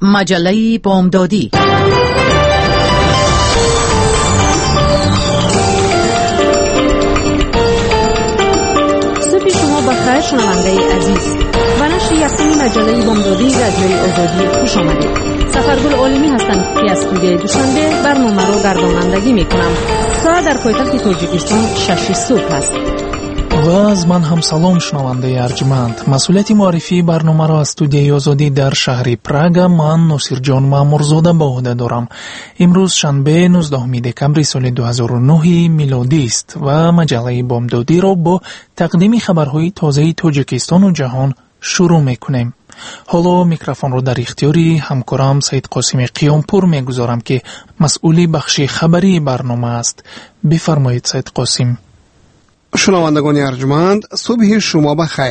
مجله بامدادی. صبح شما بخیر شنونده عزیز. و نشر یکمی مجله بامدادی رادیوی آزادی خوش آمدید. سفرگل عالمی هستم که از استودیوی دوشنبه برنامه رو گردانندگی میکنم. ساعت در پایتخت تاجیکستان 6 صبح است. و از من هم سلام شنونده ارجمند. مسئولیت معرفی برنامه را از استودیوی آزادی در شهر پراگ من ناصرجان مامورزاده به عهده دارم. امروز شنبه 19 دکمبر سال 2009 میلادی است و مجله بامدادی را با تقدیم خبرهای تازه تاجیکستان و جهان شروع میکنیم. حالا میکروفون رو در اختیاری همکارم سید قاسم قیامپور میگذارم که مسئولی بخش خبری برنامه است. بفرمایید سید قاسم. شنوندگان ارجمند، صبح شما بخیر.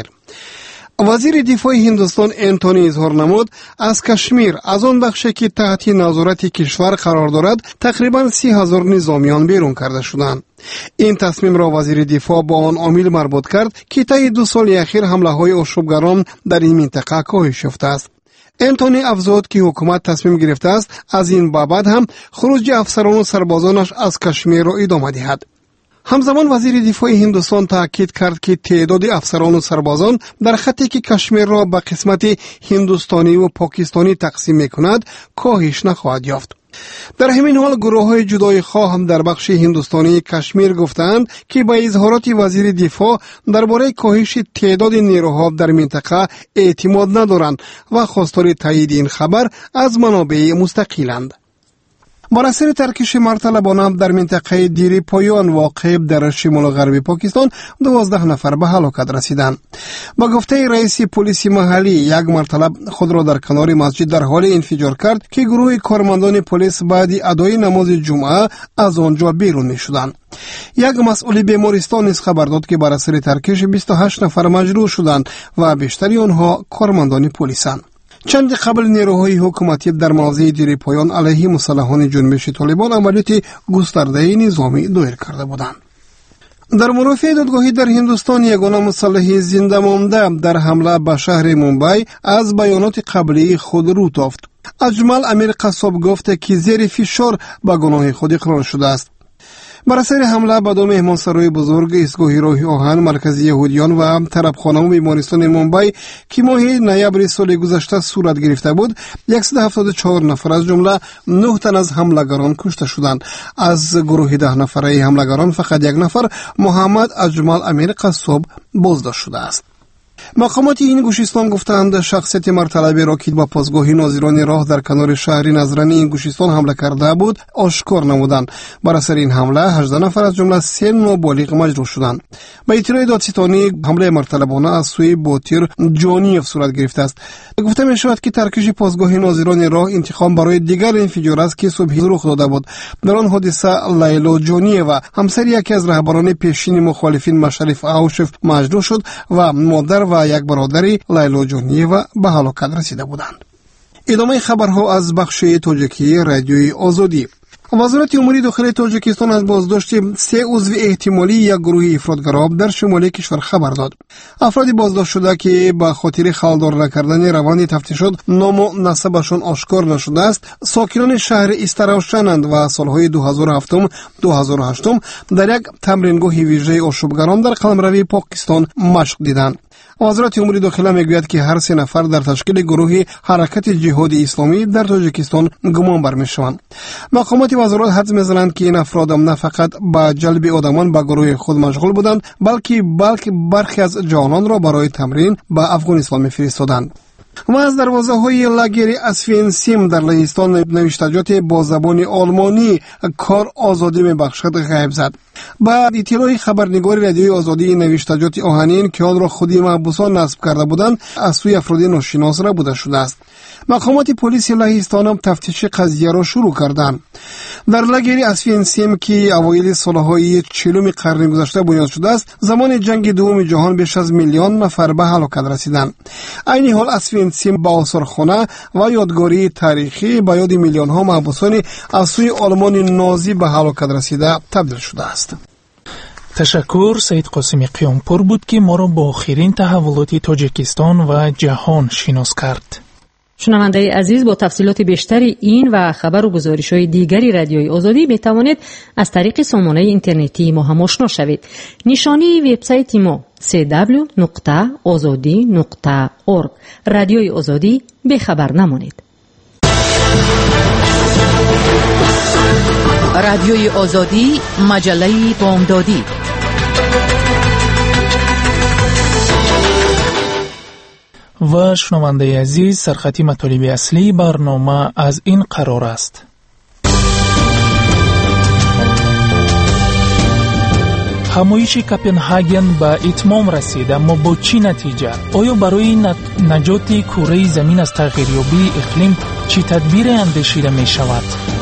وزیر دفاع هندوستان انتونی اظهار نمود از کشمیر، از آن بخشی که تحت نظارت کشور قرار دارد، تقریبا 30,000 نظامیان بیرون کرده شدند. این تصمیم را وزیر دفاع با آن عامل مربوط کرد که طی 2 سال اخیر حمله‌های آشوبگران در این منطقه کاهش یافته است. انتونی افزود که حکومت تصمیم گرفته است از این بابت هم خروج افسران و سربازانش از کشمیر را ادامه دهد. همزمان وزیر دفاع هندوستان تاکید کرد که تعداد افسران و سربازان در خطی که کشمیر را به قسمت هندوستانی و پاکستانی تقسیم می‌کند کاهش نخواهد یافت. در همین حال گروه‌های جدای خواه هم در بخش هندوستانی کشمیر گفتند که با اظهارات وزیر دفاع درباره کاهش تعداد نیروها در منطقه اعتماد ندارند و خواستار تایید این خبر از منابع مستقلند. بر اثر ترکش مرطلبانه در منطقه دیری پایان واقع در شمال غربی پاکستان 12 نفر به هلاکت رسیدند. با گفته رئیس پلیس محلی، یک مرطلب خود را در کنار مسجد در حال انفجار کرد که گروه کارمندان پلیس بعد ادای نماز جمعه از آنجا بیرون می‌شدند. یک مسئول بیمارستان نیز خبر داد که بر اثر ترکش 28 نفر مجروح شدند و بیشتری آنها کارمندان پلیسند. چند قبل نیروهای حکومتی در موضع دیری پایان علیه مسلحان جنبش طالبان عملیات گسترده نظامی دایر کرده بودند. در مرافع دادگاهی در هندوستان یگانه مسلح زنده مانده در حمله به شهر مومبای از بیانات قبلی خود رو تافت. اجمل امیر قصاب گفته که زیر فشار به گناه خود اقرار شده است. بر اثر حمله به 2 مهمانسرای بزرگ، ایستگاه راه آهن، مرکز یهودیان و طرفخانه و بیمارستان مومبای که ماه نوامبر سال گذشته صورت گرفته بود، 174 نفر از جمله 9 تن از حملگران کشته شدند. از گروه 10 نفره حملگران فقط 1 نفر، محمد اجمل امیر قصاب، بازداشت شده است. مقامات این گوشستان گفتند شخصیت مرطلبی را که با پاسگاه ناظران راه در کنار شهر نظرانی این گوشستان حمله کرده بود آشکار نمودند. بر اثر این حمله 18 نفر از جمله 3 نابالغ مجروح شدند. به اطلاع دادستانی حمله مرطلبانه از سوی بوتیر جونیف صورت گرفته است. گفته می شود که ترکش پاسگاه ناظران راه انتقام برای دیگر انفجار است که صبح رخ داده بود. در آن حادثه لیلا جونیف و همسر یکی از رهبران پیشین مخالفین مشرف اوشف مجروح شد و مادر و یک برادری لیلا جونیوا به هلاکت رسیده بودند. ادامه خبرها از بخش تاجیکی رادیوی آزادی. وزارت امور داخلی تاجیکستان از بازداشت 3 عضو احتمالی یک گروه افراطگرا در شمال کشور خبر داد. افراد بازداشت شده که به خاطر خلدار نکردن روند تفتیشات نام و نسبشان آشکار نشده است، ساکنان شهر استراوشنند و سالهای 2007-2008 در یک تمرینگاه ویژه آشوبگران در قلمرو پاکستان مشق دیدند. وزارت امور داخلی میگوید که هر 3 نفر در تشکیل گروه حرکت جهاد اسلامی در تاجیکستان گمان بر میشوند. مقامات وزارت حدس میزنند که این افراد نه فقط با جلب آدمان به گروه خود مشغول بودند، بلکه برخی از جوانان را برای تمرین به افغانستان میفرستادند. و از دروازه‌های لاگر اسفینسیم در لهستان نوشتجات با زبان آلمانی کار آزادی میبخشد غیب زد. بعد اطلاع خبرنگار رادیوی آزادی نوشتجات آهنین که آن را خودی محبوسان نصب کرده بودند از سوی افراد ناشناس را بوده شده است. مقامات پلیس لهستان هم تفتیش قضیه را شروع کردند. در لاگر اسفینسیم که اوایل سالهای 40 قرن گذشته بنیاد شده است، زمان جنگ دوم جهان بیش از 1 میلیون نفر به هلاکت رسیدند. عین حال اسفینسیم با آثارخانه و یادگاری تاریخی به یاد میلیون ها محبوسان از سوی آلمان نازی به هلاکت رسیده تبدیل شده است. تشکر سید قاسم قیامپور بود که ما را با آخرین تحولات تاجیکستان و جهان شناس کرد. شنونده عزیز، با تفصیلات بیشتری این و خبر و گزارش‌های دیگری رادیوی آزادی می توانید از طریق سامانه اینترنتی ما هم آشنا شوید. نشانی وبسایت ما www.azadi.org. رادیوی آزادی، به خبر نمانید. رادیوی آزادی، مجله بامدادی. و شنونده عزیز، سرخطی مطالب اصلی برنامه از این قرار است. همایش کپنهاگن به اتمام رسید، اما با چی نتیجه؟ آیا برای نجات کره زمین از تغییریابی اقلیم چی تدبیر اندیشیده می شود؟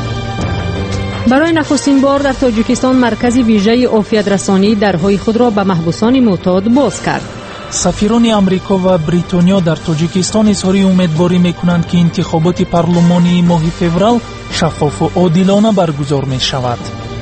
برای نخستین بار در تاجیکستان مرکز ویژه عافیت رسانی درهای خود را به محبوسان معتاد باز کرد. سفیران امریکا و بریتانیا در تاجیکستان اظهار امیدواری می‌کنند که انتخابات پارلمانی ماه فوریه شفاف و عادلانه برگزار می‌شود.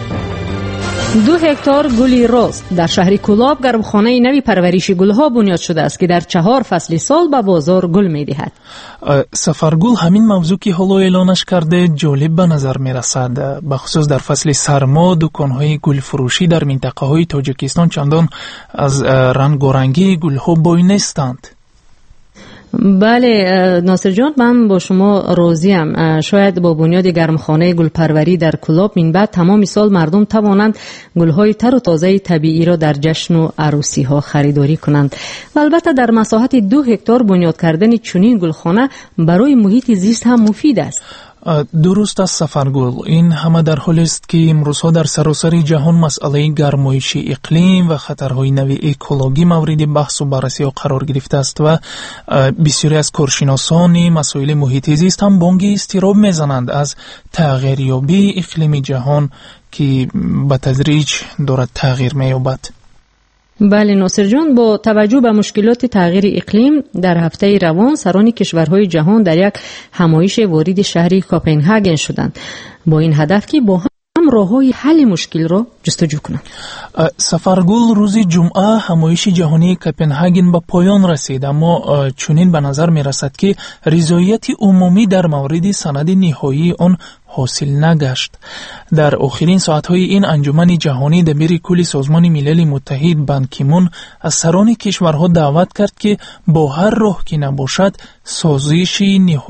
2 هکتار گلی رز در شهر کولاب گرمخانه نوی پرورش گلها بنیاد شده است که در 4 فصل سال به بازار گل می‌دهد. سفرگل همین موضوع که حالا اعلانش کرده جالب به نظر می‌رسد، به خصوص در فصل سرما دکان‌های گل فروشی در منطقه‌های تاجیکستان چندان از رنگ و رنگی گل‌ها بوی نیستند. بله ناصر جان، من با شما راضیم. شاید با بنیاد گرمخانه گلپروری در کلاب من بعد تمام سال مردم توانند گل‌های تر و تازه طبیعی را در جشن و عروسی‌ها خریداری کنند. و البته در مساحت 2 هکتار بنیاد کردن چنین گلخانه برای محیط زیست هم مفید است. درست است سفرگل، این همه در حالی است که امروزها در سراسر جهان مسئله گرمایش اقلیم و خطرهای نوی اکولوژی مورد بحث و بررسی قرار گرفته است و بسیاری از کارشناسان مسائل محیط زیست هم بانگ اضطراب میزنند از تغییریابی اقلیم جهان که به تدریج دارد تغییر می‌یابد. بله ناصر جان، با توجه به مشکلات تغییر اقلیم در هفته روان سران کشورهای جهان در یک همایش وارد شهر کپنهاگن شدند با این هدف که با هم راه‌های حل مشکل را جستجو کنند. سفرگل روز جمعه همایش جهانی کپنهاگن به پایان رسید، اما چنین به نظر می رسد که رضایت عمومی در مورد سند نهایی آن حاصل نگشت. در آخرین ساعت‌های این انجمن جهانی دبیر کل سازمان ملل متحد بان کی مون از سران کشورها دعوت کرد که با هر راه که نباشد سازش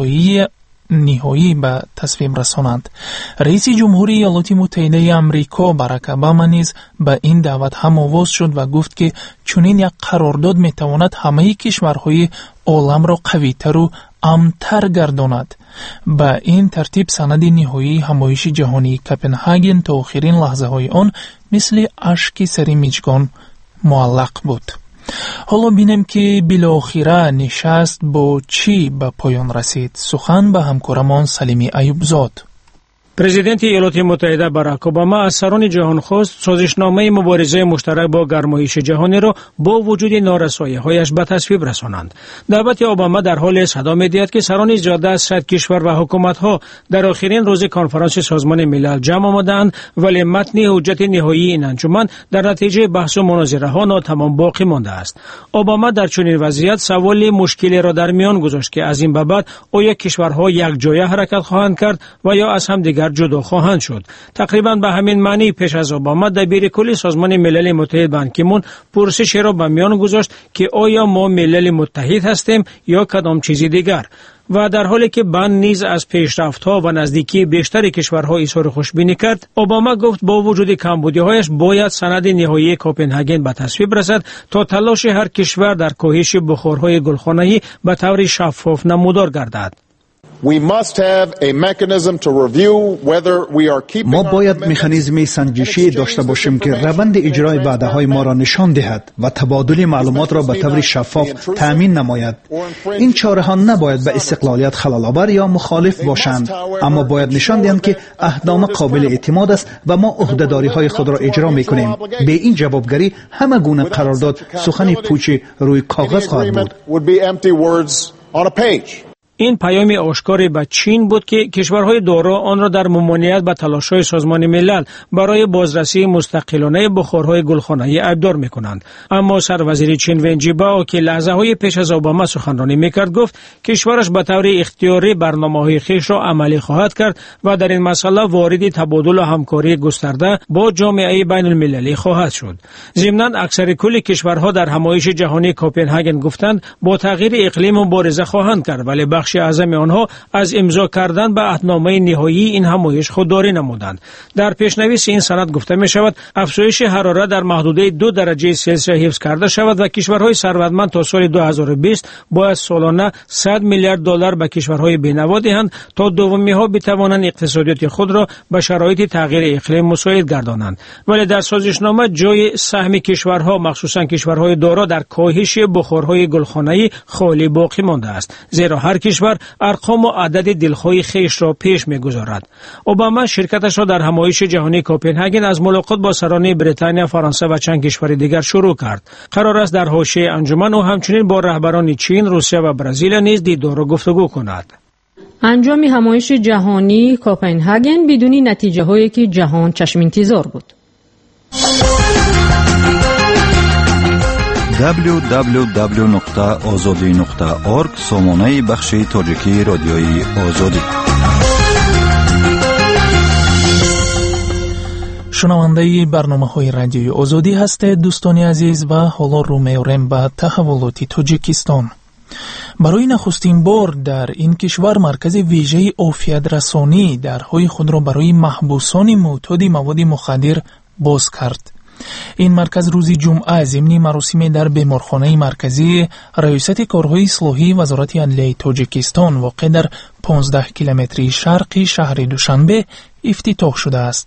نهایی به تصمیم رسانند. رئیس جمهوری ایالات متحده آمریکا باراک اوباما نیز به این دعوت هم آواز شد و گفت که چنین یک قرارداد میتواند همه کشورهای عالم را قوی‌تر و امن‌تر گرداند. به این ترتیب سند نهایی همایش جهانی کپنهاگن تا آخرین لحظه های آن مثل اشک سر میزگان معلق بود. حالا بینیم که بالاخره نشست با چی به پایان رسید. سخن به همکارمان سلیمی ایوبزاد. پرزیدنت ایالات متحده باراک اوباما از سران جهان خواست سازشنامه مبارزه مشترک با گرمایش جهانی را با وجود نارسایی‌هایش به تصویب رسانند. دعوت اوباما در حال صدا می‌دهد که سران زیاده از 100 کشور و حکومت‌ها در آخرین روز کنفرانس سازمان ملل جمع آمدند، ولی متن حجت نهایی این انجمن در نتیجه بحث و مناظره‌ها ناتمام باقی مانده است. اوباما در چنین وضعیت سوال مشکلی را در میان گذاشت که از این به بعد آیا کشورها یک جای حرکت خواهند کرد و یا از هم دیگر جدا خواهند شد. تقریبا به همین معنی پیش از اوباما دبیر کل سازمان ملل متحد بان کی مون پرسش را به میان گذاشت که آیا ما ملل متحد هستیم یا کدام چیزی دیگر، و در حالی که بان نیز از پیشرفت‌ها و نزدیکی بیشتر کشورها اظهار خوشبینی کرد، اوباما گفت با وجود کمبودی‌هایش باید سند نهایی کپنهاگن به تصویب رسد تا تلاش هر کشور در کاهش بخارهای گلخانه‌ای به طور شفاف نمودار گردد. ما باید مکانیزم سنجشی داشته باشیم که روند اجرای وعده‌های ما را نشان دهد و تبادل معلومات را به طور شفاف تأمین نماید. این چاره‌ها نباید به استقلالیت خلال‌آور یا مخالف باشند، اما باید نشان دهند که اهدام قابل اعتماد است و ما عهده‌داری‌های خود را اجرا می‌کنیم. به این جوابگری همه گونه قرارداد سخن پوچ روی کاغذ خواهد بود. این پیام آشکاری به چین بود که کشورهای دارا آن را در ممانعت به تلاش‌های سازمان ملل برای بازرسی مستقلانه بخارهای گلخانه‌ای ابدار می‌کنند. اما سروزیر چین ون جیبائو که لحظه‌های پیش از اوباما سخنرانی می‌کرد گفت کشورش به طور اختیاری برنامه‌های خویش را عملی خواهد کرد و در این مسئله وارد تبادل و همکاری گسترده با جامعه بین‌المللی خواهد شد. ضمناً اکثر کل کشورها در همایش جهانی کوپنهاگن گفتند با تغییر اقلیم مبارزه خواهند کرد، ولی بخش اعظم آنها از امضا کردن به عهدنامه نهایی این همایش خودداری نمودند. در پیشنویس این سند گفته می شود افزایش حرارت در محدوده 2 درجه سلسیوس حفظ کرده شود و کشورهای ثروتمند تا سال 2020 باید سالانه 100 میلیارد دلار به کشورهای بینوا دهند تا دومی‌ها بتوانند اقتصادیات خود را به شرایط تغییر اقلیم مساعد گردانند. ولی در سازشنامه جای سهم کشورها مخصوصا کشورهای دارا در کاهش بخارهای گلخانه‌ای خالی باقی مانده است، زیرا هر کشور ارقام و عدد دلخواه خیش را پیش می‌گذارد. اوباما شرکتش را در همایش جهانی کوپنهاگن از ملاقات با سران بریتانیا، فرانسه و چند کشور دیگر شروع کرد. قرار است در حاشیه انجمن و همچنین با رهبران چین، روسیه و برزیل نیز دیدار و گفتگو کند. انجام همایش جهانی کوپنهاگن بدون نتیجه هایی که جهان چشم انتظار بود. www.azadi.org سامانه بخش تاجیکی رادیوی آزادی. شنونده برنامه‌های رادیوی آزادی هستید دوستان عزیز و حالا رو می‌آوریم به تحولات تاجیکستان. برای نخستین بار در این کشور مرکز ویژه عافیت رسانی درهای خود را برای محبوسان معتاد مواد مخدر باز کرد. این مرکز روز جمعه ضمن مراسم در بیمارخانه مرکزی ریاست کارهای اصلاحی وزارت عدلیه تاجیکستان واقع در 15 کیلومتری شرقی شهر دوشنبه افتتاح شده است.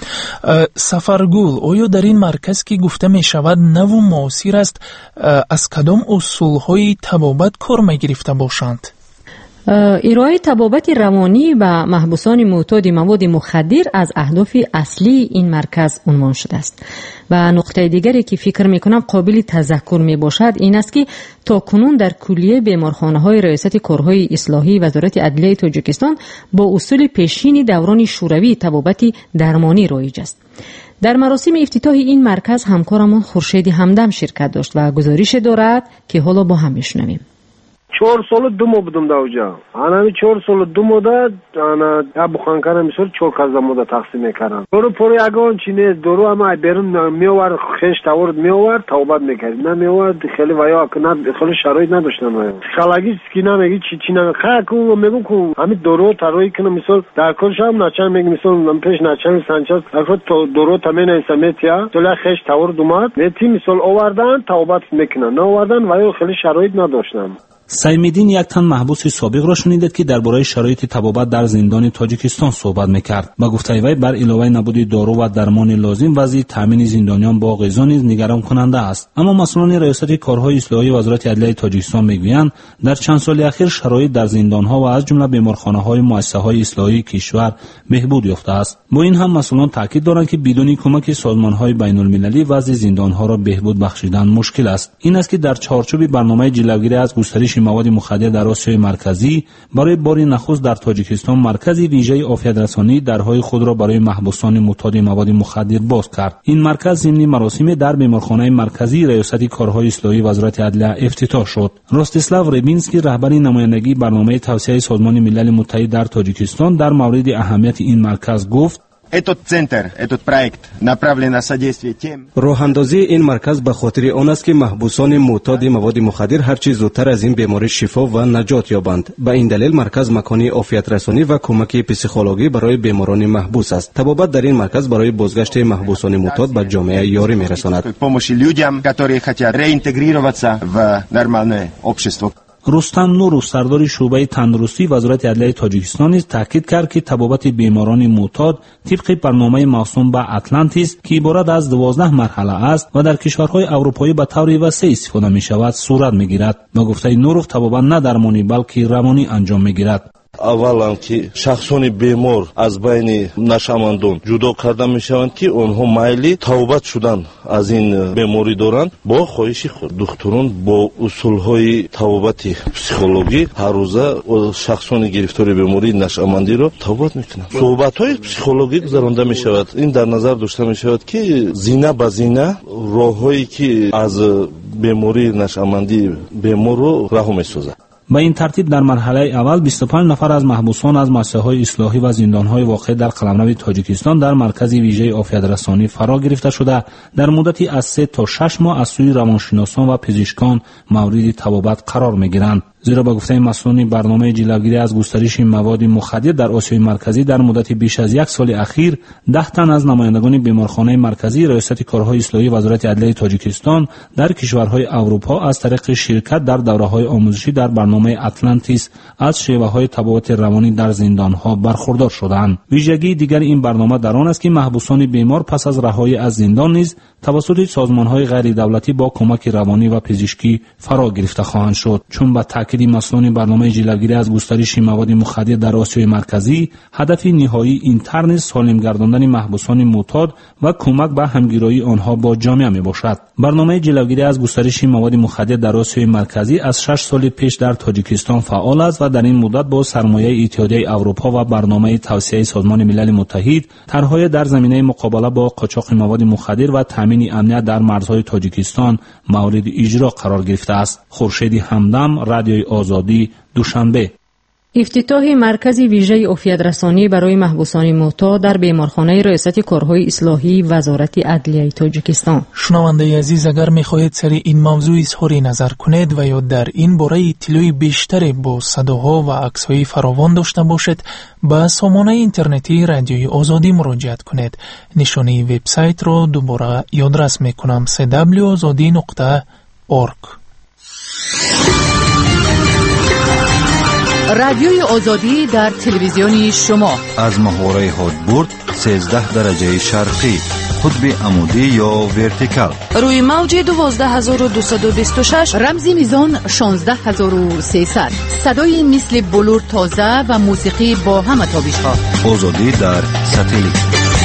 سفرگل، آیا در این مرکز که گفته می شود نو و معاصر است از کدام اصولهای طبابت کار می گرفته باشند؟ ارائه طبابت روانی به محبوسان معتاد مواد مخدر از اهداف اصلی این مرکز عنوان شده است. و نقطه دیگری که فکر میکنم قابل تذکر می باشد این است که تا کنون در کلیه بیمارخانه های ریاست کارهای اصلاحی وزارت عدلیه تاجیکستان با اصول پیشین دوران شوروی طبابت درمانی رایج است. در مراسم افتتاح این مرکز همکارمان خورشید همدم شرکت داشت و گزارش دارد که حالا با هم بشنویم. 4 سال دوم بودم در اونجا. همین 4 سال دوم داد انا ابوخانکار میشد 4 کازمودا تقسیم میکردن. دورو پوری اگون چینه دورو اما بیرون میوار خش تاورد میوار توبت میکرد. نه میوار خیلی ویا کنه خیلی شرایط نداشتن ویا. خلاقی سکینا میگی چینا خاکو میگم کو همین دورو تروی کنه مثلا در کلش هم نچن میگم مثلا من پیش نچن سانچاس اگه تو دورو تامین سمتیا تو خش تاورد اومد میتی مثلا آوردن توبت میکنن نه آوردن ویا خیلی شرایط نداشتن. سیمیدین یک تن محبوس سابق را شنیدید که درباره شرایط طبابت در زندان تاجیکستان صحبت میکرد. با گفته وی بر علاوه نبود دارو و درمان لازم وضع تامین زندانیان با غذا نیز نگران کننده است. اما مسئولان ریاست کارهای اصلاحی وزارت عدلیه تاجیکستان میگویند در چند سال اخیر شرایط در زندانها و از جمله بیمارخانه‌های مؤسسه‌های اصلاحی کشور بهبود یافته است. با این هم مسئولان تاکید دارند که بدون کمک سازمان‌های بین‌المللی وضع زندانها را بهبود بخشیدن مشکل است. این است که در چارچوب برنامه جلوگیری از گسترش مواد مخدر در آسیای مرکزی برای بار نخست در تاجیکستان مرکز ویژه عافیت رسانی درهای خود را برای محبوسان معتاد مواد مخدر باز کرد. این مرکز ضمن مراسم در بیمارخانه مرکزی ریاست کارهای اصلاحی وزارت عدلیه افتتاح شد. راستیسلاو ربینسکی رهبر نمایندگی برنامه توسعه سازمان ملل متحد در تاجیکستان در مورد اهمیت این مرکز گفت: راه اندازی این مرکز به خاطر آن است که محبوسان معتاد مواد مخدر هر چه زودتر از این بیماری شفا و نجات یابند. به این دلیل مرکز مکانی عافیت رسانی و کمک پسیخولوژی برای بیماران محبوس است. طبابت در این مرکز برای بازگشت محبوسان معتاد به جامعه یاری می‌رساند. رستم نورو سردار شعبه تندرستی وزارت عدلیه تاجیکستان نیز تاکید کرد که طبابت بیماران معتاد طبق برنامه موسوم به اتلانتیس که عبارت از 12 مرحله است و در کشورهای اروپایی به طور وسیع استفاده می شود صورت می گیرد. با گفته نورو طبابت نه درمانی بلکه روانی انجام می گیرد. аввалан ки шахсони бемор аз байни нашамандон ҷудо карда мешаванд ки онҳо майли тавбат шудан аз ин беморӣ доранд бо хоҳиши худ духтурон бо усулҳои тавбати психологӣ ҳар рӯза шахсони гирифтори бемории нашамандиро тавбат мекунанд. суҳбатҳои психологӣ гузаронда мешавад. ин дар назар дошта мешавад ки зина ба зина роҳҳое ки аз бемории нашамандӣ беморро раҳо месозад. با این ترتیب در مرحله اول 25 نفر از محبوسان از مؤسسه‌های اصلاحی و زندان‌های واقع در قلمرو تاجیکستان در مرکز ویژه عافیت رسانی فرا گرفته شده در مدتی از 3 تا 6 ماه از سوی روانشناسان و پزشکان مورد طبابت قرار می‌گیرند. زیرا با گفته مسئولین برنامه جلوگیری از گسترش مواد مخدر در آسیای مرکزی در مدت بیش از 1 سال اخیر 10 تن از نمایندگان بیمارخانه مرکزی ریاست کارهای اصلاحی وزارت عدلیه تاجیکستان در کشورهای اروپا از طریق شرکت در دوره‌های آموزشی در برنامه اتلانتیس از شیوه‌های تبابت روانی در زندان‌ها برخوردار شدند. ویژگی دیگر این برنامه در آن است که محبوسان بیمار پس از رهایی از زندان نیز توسط سازمان‌های غیر دولتی با کمک روانی و پزشکی فرا گرفته خواهند شد. چون با تاکید مسئولان برنامه جلوگیری از گسترش مواد مخدر در آسیای مرکزی هدف نهایی اینترن سالم گرداندن محبوسان معتاد و کمک به همگرایی آنها با جامعه میباشد. برنامه جلوگیری از گسترش مواد مخدر در آسیای مرکزی از 6 سال پیش در تاجیکستان فعال است و در این مدت با سرمایه اتحادیه اروپا و برنامه توسعه سازمان ملل متحد طرح‌های در زمینه مقابله با قاچاق مواد مخدر و تامین امنیت در مرزهای تاجیکستان مورد اجرا قرار گرفته است. خورشید همدم، رادیوی آزادی، دوشنبه. افتتاح مرکز ویژه عافیت رسانی برای محبوسان معتاد در بیمارخانه ریاست کارهای اصلاحی وزارت عدلیه تاجیکستان. شنونده عزیز، اگر می‌خواهید سری این موضوع اظهار نظر کنید و یا در این باره اطلاعی بیشتر با صداها و عکس‌های فراوان داشته باشید، به سامانه اینترنتی رادیوی آزادی مراجعه کنید. نشانی وبسایت را دوباره یادداشت می‌کنم: www.azadi.org. رادیوی آزادی در تلویزیون شما از محوره هادبورد 13 درجه شرقی، قطب عمودی یا ورتیکال، روی موج 12226، رمزی میزان 16300، صدای مثل بلور تازه و موسیقی با همه تابش‌ها. آزادی در ساتلیت.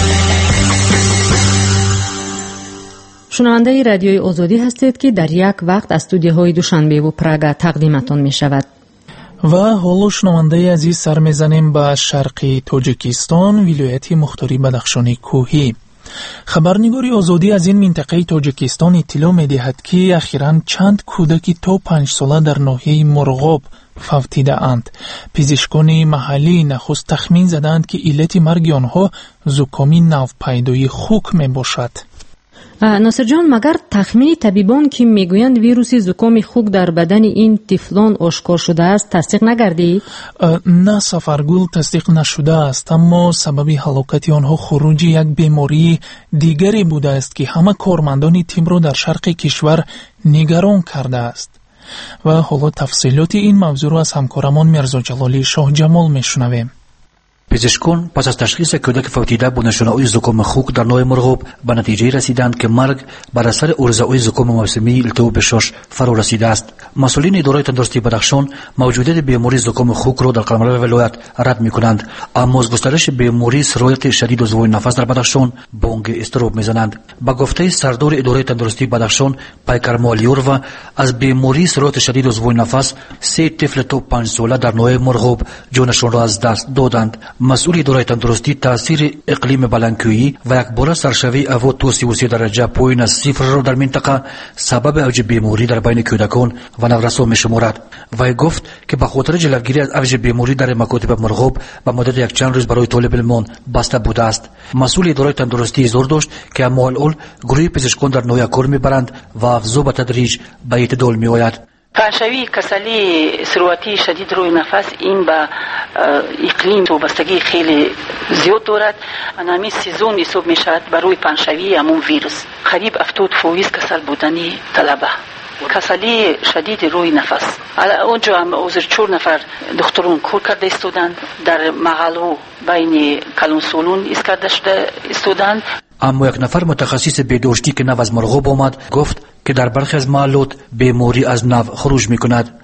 شنونده رادیوی آزادی هستید که در یک وقت از استودیوهای دوشنبه و پراگ تقدیمتان می شود. و حالا شنونده عزیز سر میزنیم به شرقی تاجیکستان، ولایت مختاری بدخشان کوهی. خبرنگاری آزادی از این منطقه تاجیکستان اطلاع می‌دهد که اخیراً چند کودک تا 5 ساله در ناحیه مرغاب فوتیده اند. پزشکان محلی نخست تخمین زدند که علت مرگ آنها زکام نوپیدای خوک میباشد. ناصر جان، مگر تخمین طبیبان که میگویند ویروس زکام خوک در بدن این طفلان آشکار شده است تصدیق نگردید؟ نه سفرگل، تصدیق نشده است، اما سبب هلاکت آنها خروج یک بیماری دیگری بوده است که همه کارمندان تیم را در شرق کشور نگران کرده است. و حالا تفصیلات این موضوع را از همکارمان میرزا جلالی شاه جمال میشنویم. پزشکان پس از تشخیص کودک فوتیده با نشانه‌های زکام خوک در ناحیه مرغاب به نتیجه رسیدند که مرگ بر اثر عرضه‌های زکام موسمی التهاب شش فرا رسیده است. مسئولین اداره تندرستی بدخشان موجودیت بیماری زکام خوک را در قلمرو ولایت رد می‌کنند، اما از گسترش بیماری سرایت شدید و زوای نفس در بدخشان بانگ اضطراب می‌زنند. با گفته سردار اداره تندرستی بدخشان پیکر مالیورو، از بیماری سرایت شدید و زوای نفس 3 طفل تا 5 ساله در ناحیه مرغاب جانشان را از دست دادند. مسئول اداره تندرستی تاثیر اقلیم بلندکویی و یک بار سرشوی هوا تا 33 درجه پایین از صفر را در منطقه سبب اوج بیماری در بین کودکان و نورسان می‌شمارد. وی گفت که به خاطر جلوگیری از اوج بیماری در مکاتب مرغاب به مدت یک چند روز برای طالب علمان بسته بوده است. مسئول اداره تندرستی اظهار داشت که اما الان گروه پزشکان در ناحیه کار می‌برند و افزا به تدریج به اعتدال می‌آید. پنشوی کسلی سرواتی شدید روی نفس این به اقلیم وابستگی خیلی زیاد دارد. انامی سیزون حساب می شود برای پنشوی همون ویروس. قریب 70% کسل بودنی طلبه. کسلی شدید روی نفس. اونجا هم اوزر 4 نفر دکتران کار کرده استودند. در مغالو بین کلونسولون اسکرده شده استودند. اما یک نفر متخصص بهداشتی که نو از مرغاب آمد گفت که در برخی از محلات بیماری از نو خروج می‌کند.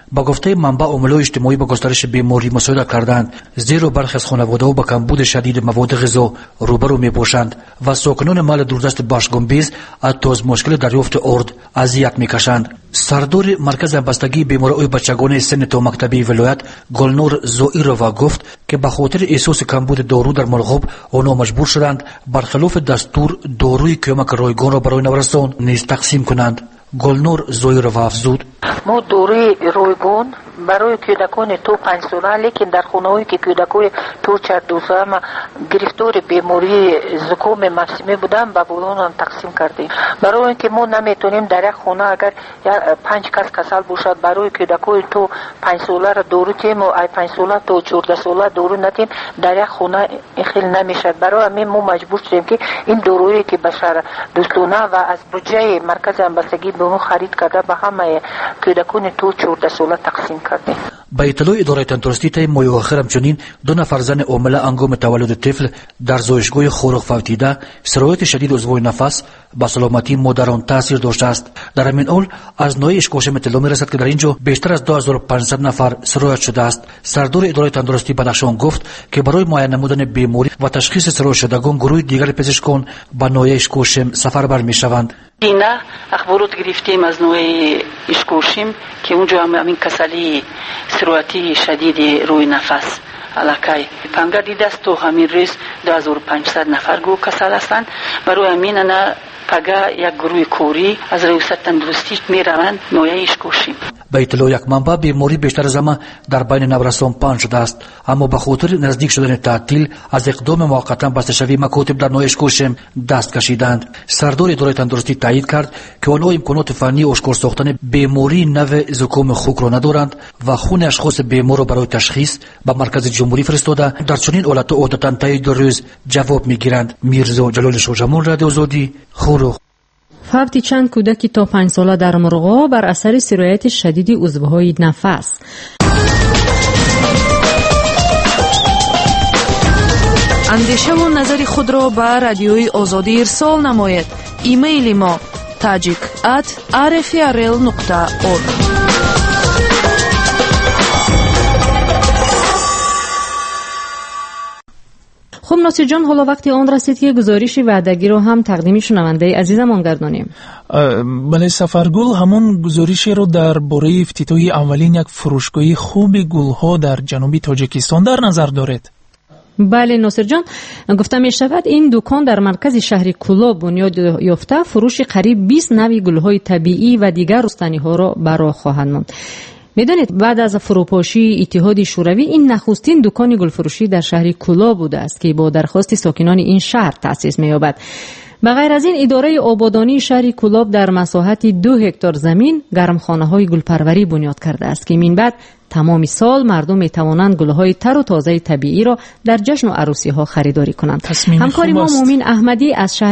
با گفته منبع عامل‌های اجتماعی با گسترش بیماری مساعدت کردند، زیرا برخی از خانواده‌ها با کمبود شدید مواد غذا روبرو می‌باشند و ساکنان محل دوردست باشگنبیز حتی از مشکل دریافت ارد اذیت می‌کشند. سردار مرکز بستگی بیماری‌های بچگانه سن تا مکتبی ولایت گلنور زوئیرووا گفت که به خاطر احساس کمبود دارو در مرغوب آنها مجبور شدند برخلاف دستور داروی کمک رایگان را برای نوسان نیز تقسیم کنند. گلنور زوئیرووا افزود: ما دوره رایگان برای کودکان تو 5 ساله، لیکن در خانه‌هایی که کودکان تو 4 ساله گرفتار بیماری زکام موسمی بودن به اونها تقسیم کردیم، برای اینکه ما نمیتونیم در یک خانه اگر 5 کس کسل باشد برای کودکان تو 5 ساله را دارو تیم و 5 ساله تو 14 ساله دارو نتیم در یک خانه خیلی نمیشه. برای همین ما مجبور شدیم که این دارویی که بشر دوستانه و از بودجه مرکز همبستگی به اون خرید کرده به همه کودکان تو 14 ساله تقسیم کردیم. با اطلاع اداره تندرستی طی ماه آخر همچنین 2 نفر زن حامله هنگام تولد طفل در زایشگاه خورق فوتیده سرایت شدید عضوی نفس با سلامتی مادران تاثیر داشته است. در همین حال از نوع اشکاشم اطلاع می‌رسد که در اینجا بیشتر از 2500 نفر سرایت شده است. سردار اداره تندرستی بدخشان گفت که برای معاینه نمودن بیماری و تشخیص سرایت شدگان گروه دیگر پزشکان به نوع اشکاشم سفربر می‌شوند. اینا اخبارات گرفتیم از نوع اشکوشیم که اونجا همین کسلی سرایتی شدید روی نفس علاقه پنگه دیده است و همین روز 2500 نفر گروه کسل هستند. برای همین انا پگه یک گروه کوری از ریاست تندرستی میروند نوع اشکوشیم. به اطلاع یک منبع بیماری بیشتر از همه در بین نورسان پنهان شده است، اما به خاطر نزدیک شدن تعطیل از اقدام موقتا بسته‌شوی مکاتب در نوع اشکوشم دست کشیدند. سردار اداره تندرستی تایید کرد که آنها امکانات فنی آشکار ساختن بیماری نو زکام خوک را ندارند و خون اشخاص بیمار را برای تشخیص به مرکز جمهوری فرستاده در چنین حالت عادتا طی 2 روز جواب میگیرند. میرزا جلال شاجمون، رادیو آزادی، خورخ. فوت چند کودکی تا 5 ساله در مرغا بر اثر سرایت شدید عضوهای نفس. اندیشه و نظر خود را به رادیوی آزادی ارسال نماید. ایمیل ما tajik@rfrl.org. خب ناصر جان، حالا وقتی آن رسید که گزارش وعدگی رو هم تقدیم شنونده عزیزمان گردانیم. بله سفرگل، همون گزارشی رو در باره افتتاح اولین یک فروشگاه خوب گلها در جنوبی تاجیکستان در نظر دارد. بله ناصر جان، گفتم می شود این دکان در مرکز شهر کولاب بنیاد یافته فروش قریب 20 نوع گلهای طبیعی و دیگر رستنی ها را برای خواهند ماند. میدانید بعد از فروپاشی اتحاد شوروی این نخستین دکان گلفروشی در شهر کولاب بوده است که با درخواست ساکنان این شهر تأسیس می‌یابد. به غیر از این اداره آبادانی شهر کولاب در مساحت 2 هکتار زمین گرمخانه‌های گلپروری بنیاد کرده است که من بعد تمام سال مردم می‌توانند گل‌های تر و تازه طبیعی را در جشن و عروسی‌ها خریداری کنند. همکاری ما مومن احمدی از شهر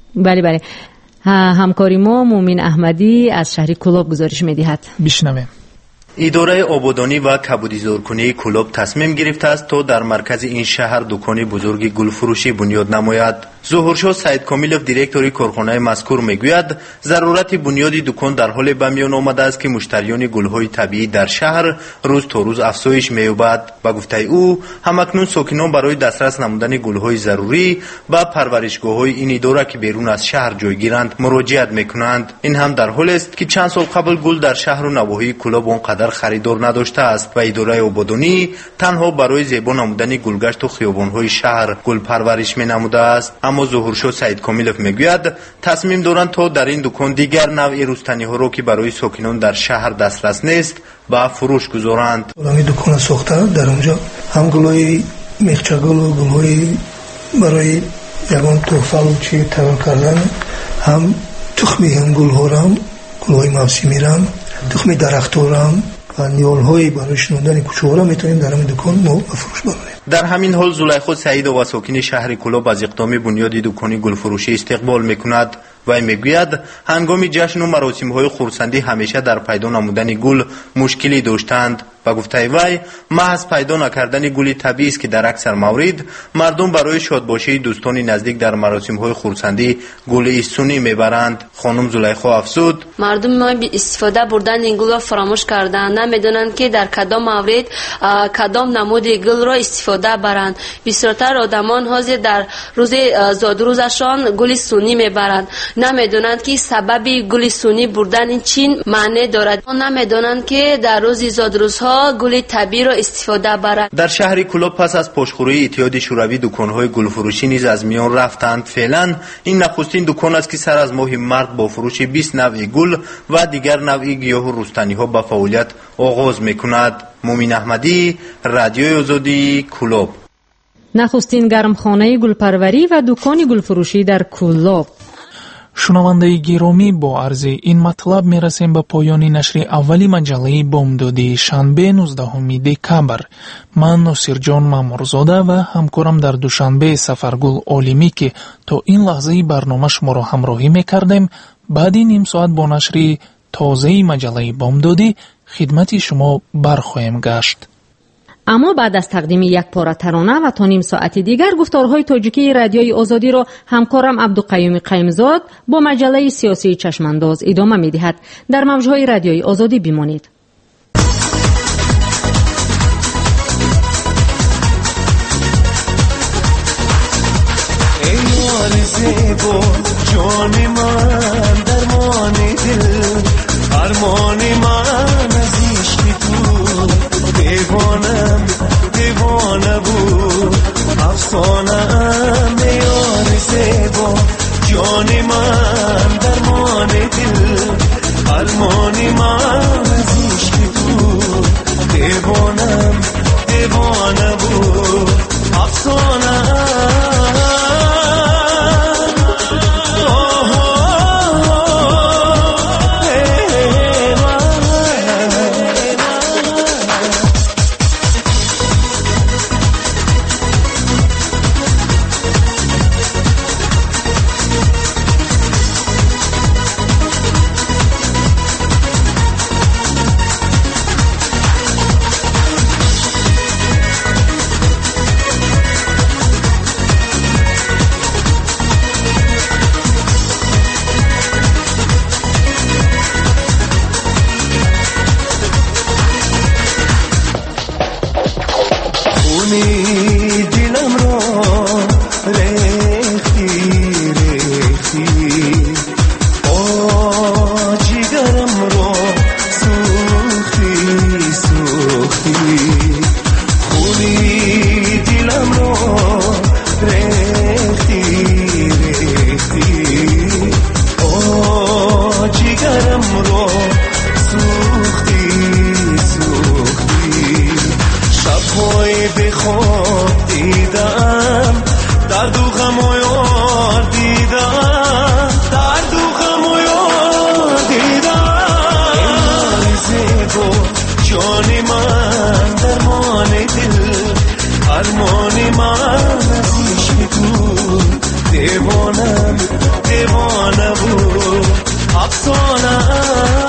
همکاری ما مومن احمدی از شهر کولاب گزارش می‌دهد. بشنویم. اداره آبادانی و کبودیزارکنی کولاب تصمیم گرفته است تا در مرکز این شهر دکان بزرگ گلفروشی بنیاد نماید. ظهورشاه سعید کامیلوف دیرکتوری کارخانه مذکور میگوید ضرورت بنیاد دکان در حال به میان آمده است که مشتریان گلهای طبیعی در شهر روز تا روز افزایش می‌یابد. با گفته او همکنون ساکنان برای دسترس نمودن گلهای ضروری به پرورشگاه‌های این اداره که بیرون از شهر جایگیرند مراجعت می‌کنند. این هم در حالی است که چند سال قبل گل در شهر و نواحی کولاب آنقدر خریدار نداشته است و اداره آبادانی تنها برای زیبا نمودن گلگشت و خیابان‌های شهر گل پرورش می‌نموده است. اما ظهورشاه سعید کامیلوف میگوید تصمیم دارند تا در این دکان دیگر نوع رستنی‌ها را که برای ساکنان در شهر دسترس نیست به فروش گذارند. این دکان ساخته در اونجا هم گل‌های میخچگل و گل‌های برای یگان تحفه و چی تمام کردن، هم تخمی هم گل‌ها را، گل‌های موسمی را، تخمی درخت‌ها را و نیال‌های برای شنودن کوچه‌ها را میتونیم در همین دکان ما بفروش ببریم. در همین حال زلیخا سعید و ساکن شهر کولاب از اقدام بنیاد دکان گلفروشی استقبال میکند و میگوید هنگام جشن و مراسم‌های خرسندی همیشه در پیدا نمودن گل مشکلی داشتند به گفته وی محض پیدا نکردن گل طبیعی است که در اکثر موارد مردم برای شادباشی دوستان نزدیک در مراسم‌های خرسندی گل ایسونی میبرند. خانم زلیخا افزود مردم ما به استفاده بردن این گل را فراموش کردند، نمیدونند که در کدام مورد کدام نمود گل را استفاده برند. بسیارتر آدمان حاضر در روز زادروزشان گل سونی میبرند، نمیدونند که سبب گل سونی بردن این چین معنی دارد، نمیدونند که در روز زادروزها گل طبیعی را استفاده برند. در شهر کلوب پس از پشتخوری اتحاد شوروی دکان‌های گل فروشی نیز از میان رفتند. فعلا این نخستین دکان است که سر از ماه مارت با فروش 20 نوع گل و دیگر نوع گیاه و رستنی‌ها به فعالیت آغاز می‌کند. مومین احمدی، رادیوی آزادی، کلوب. نخستین گرمخانه گلپروری و دکان گلفروشی در کلوب. شنونده گرامی، با عرض این مطلب میرسیم به پایان نشر اولی مجله بامدادی شنبه 19 دکامبر. من نصیرجان مامورزاده و همکارم در دوشنبه سفرگل عالمی که تا این لحظه برنامه شما را همراهی میکردیم، بعد نیم ساعت با نشر تازه مجله بامدادی خدمت شما برخواهیم گشت. اما بعد از تقدیم یک پاره ترانه و تا نیم ساعت دیگر گفتارهای تاجیکی رادیوی آزادی را همکارم عبدالقیوم قیمزاد با مجله سیاسی چشمانداز ادامه می‌دهد. در موجهای رادیوی آزادی بمانید. ای یار زیبا جان من درمان دل ارمان من از عشق تو دیوانه بود افسانه‌ام ای یار زیبا جان من درمان دل ارمان من از عشق تو دیوانه بود افسانه‌ام دیوانه بود افسانه‌ام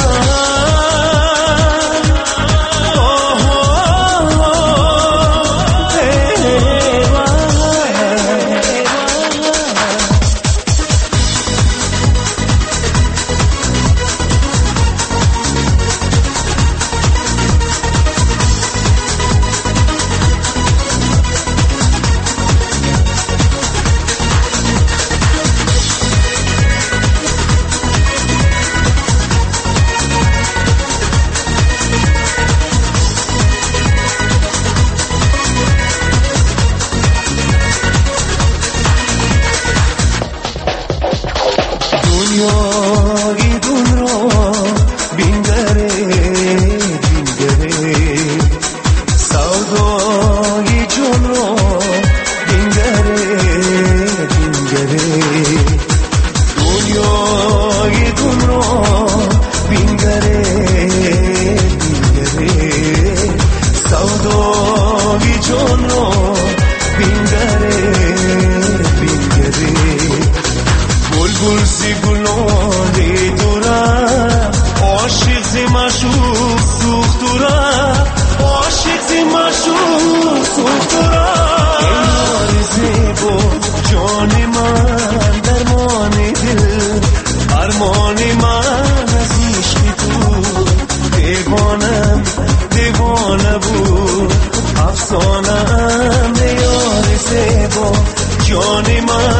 جان من